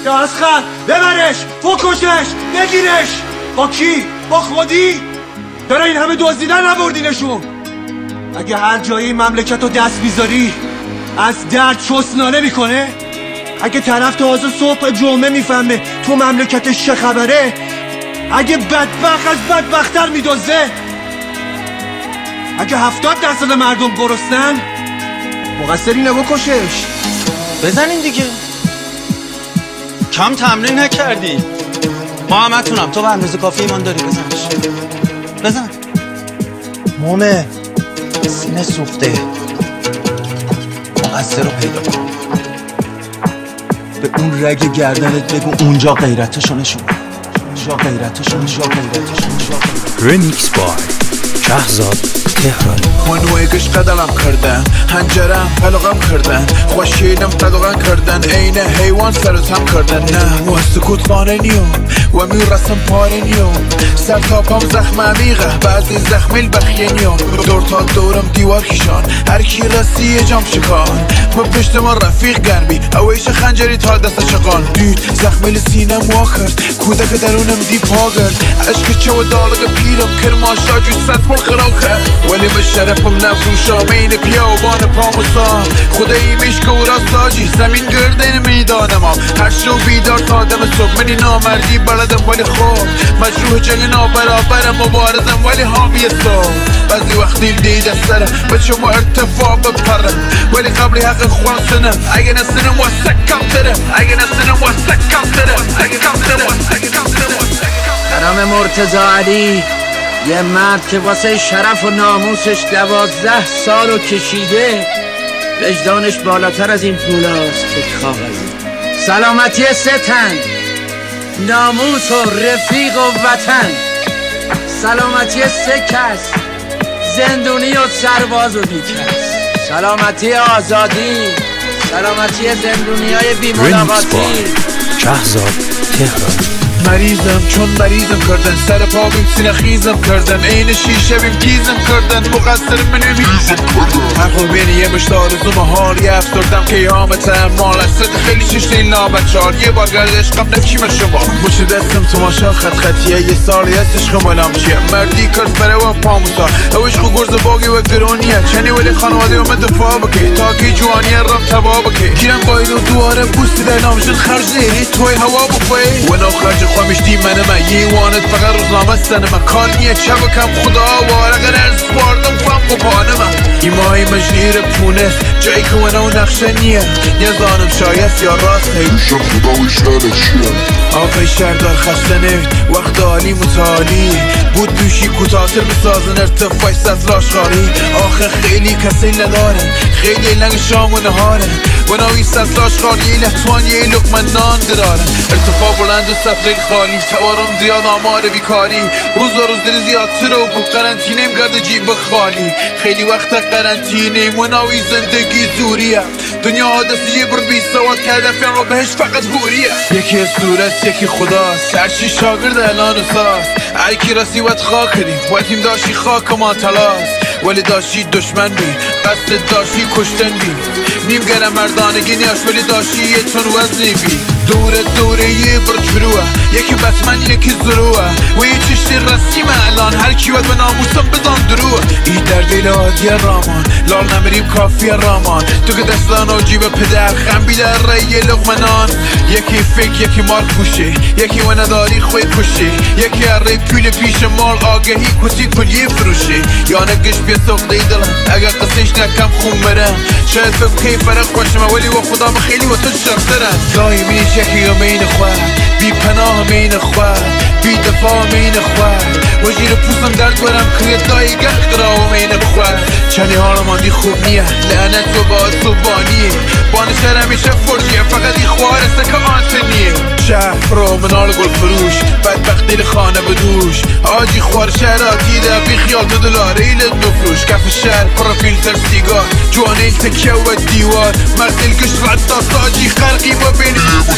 یا اسخر ببرش، بکشش، بگیرش. با کی؟ با خودی؟ چرا این همه دزدیدن نبردینشون؟ اگه هر جایی این مملکت رو دست بیذاری از درد چسنانه میکنه، اگه طرف تازه صبح جمعه میفهمه تو مملکتش چه خبره، اگه بدبخت از بدبختر میدزده، اگه 70% مردم گرسنن، مقصر اینه بکشش. بزنین دیگه، کم تمرین نکردی. ما همتونم، تو به اندازه کافی ایمان داری. بزنش، بزن. مومه سینه سوخته، مقصر رو پیدا کن. به اون رگ گردنت بگو اونجا غیرتشو نشون. رمیکس بای شهزاد تهرانی. منویگش قدلم کردن، هنجرم قلقم کردن، خوشیلم قدقن کردن، عین حیوان سرتم کردن. نه و سکوت خانه نیوم و میرسم پاره نیوم، سر تا پام زخم عمیقه، بعضی زخمیل بخیه نیوم. دور تا دورم دیوار کشان، هر کی رسی یه جام شکان. با پشت ما رفیق گرمی، اویش خنجری تا دست شقان. دید زخمیل سینم وا کرد، کودک درونم دی پا کرد. عشق چه و دالگ پیرم کرماشا جو ست پر خراب کرد. ولی به شرفم نفروشم این بیابان پاموسام. خدایی میشک و راستاجی زمین گردن میدانم. هر شو بیدار تا دم صبح، منی نامردی بلدم ولی خوب مجروح جنگ نابرابرم، مبارزم ولی حامی صبح. بعضی وقت دیل دید از سرم بچه ما ارتفاع بپرم، ولی قبلی حق خوانسنم. اگه نسنم و سکم ترم، اگه نسنم و سکم ترم، اگه کم ترم. جناب مرتضی علی، یه مرد که واسه شرف و ناموسش 12 سالو کشیده، وجدانش بالاتر از این پولاست که کاغذه. سلامتی 3 تن، ناموس و رفیق و وطن. سلامتی 3 کس، زندونی و سرباز و بیکس. سلامتی آزادی، سلامتی زندونی های بی ملاقاتی. شهزاد تهرانی. مریضم چون مریضم کردن، سر پا بیم سینه خیزم کردن، عین شیشه بیم گیزم کردن. مقصر منو میزم کردن. حقو بین یه مشت آرزوم حال، یه افسردم که یامتم مال است. خیلی چشت این لابچار، یه بار گرد عشقم نکیم شما. مچه دستم تو ماشا خط خطیه، یه سالی هستش خمالام چیه. مردی کرد بره و پاموسا، او عشق و گرز باقی و گرونیه. چنی ولی خانواده اومد دفاع بکی، تا که جوانی رم تبا بکی. گیرم باید و دواره بوستی در نامشن خرج زیری توی هوا بخوی. و نو خرج خواهمش دی منه من یه وانت فقط روزنامه سنه من. کار نیه چه بکم خدا وارقه ارز باردم خواهم و پانه من. ایمای مجنیر پونه جایی که ونه و نقشه نیه. نزانم شاید یا راست هیوشم خدا و شهرشیه. آقای شهردار خسته نوید وقت عالی متعالی بود. دوشی کتاتر بسازن ارتفاعی سطل آشغاری. آخه خیلی کسی نداره، خیلی لنگ شام و نهاره. و ناوی سطل آشغاری لحتوان یه لقمه نان دراره. ارتفاع بلند و سطل خالی، توارم زیاد آمار بیکاری. روز و روز دل زیادتر و بود قرنطینه گرد جیب خالی. خیلی وقت قرنطینه و ناوی زندگی زوریه. دنیا دستی بر بی سواد کرده فیان رو بهش فقط بوریه. یکی صورت یکی خداست، هرچی شاگرد الان و ساست. هر کی راستی وقت خاک کردیم وقتیم داشتی خاک ما تلاست. ولی داشتی دشمن بی قصد داشتی کشتن بی. نیم گرم مردانگی نیاش ولی داشتی یه تون وزنی بی. دوره یه برچ بروه، یکی بسمن یکی زروه. و یه چشتی رسیم الان هر کی وقت به ناموسم بزن دروه. ای در دیل عادی رامان لال نمیریم کافی رامان. تو که دستان و جیب پدر خم بیدر رای لقمنان. یکی فکر یکی مار کوشه، یکی و نداری خوی کشه. یکی اره پول پیش مال آگهی کسی کلیه فروشه. یا نگش بیا سخته دلم اگر قصیش نکم خون برم. شاید بگو که فرق خوشمه ولی و خدام خیلی و تو شرطرم. دایمیش یکی امین خواه، بی پناه امین خواه، بی دفاع امین خواه. و جیر پوستم درد برم که دایی گرد را امین خواه. چنی حالا ماندی خوب نیه، لعنت و باز صبحانیه. بانشر همیشه فرجیه، فقط ای خوارسته که آنتنیه. شهر رو منال گل فروش، بدبخت دل خانه بدوش. آجی خوار شهراتی ده بی خیال $2 ایلت بفروش. کف شهر پر فیلتر سیگار، جوانیل تکیه و دیوار. مرسل گشت رد داست آجی خلقی با بینی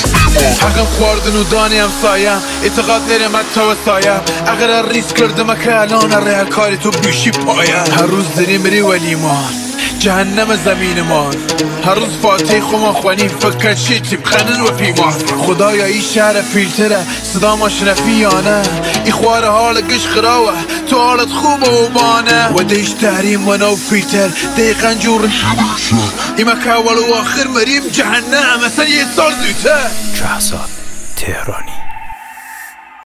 حقم خواردن و دانی هم سایم. اعتقاد نرم حتی و سایم، اگر ریس کردم که الان ره کاری تو بیشی پایم. هر روز داری مری ولی ایمان جهنم زمین ما هر روز فاتح خما خوانیم فکر شیتیم خنن و پیمان خدایا این شهر فیلتره صدا ما شنفی یا نه ای خوار حال گش خراوه تو حالت خوبه و مانه و دیش تحریم و نو فیلتر دقیقا جور ایما که اول و آخر مریم جهنم مثلا یه سال زودتر. شهرزاد تهرانی.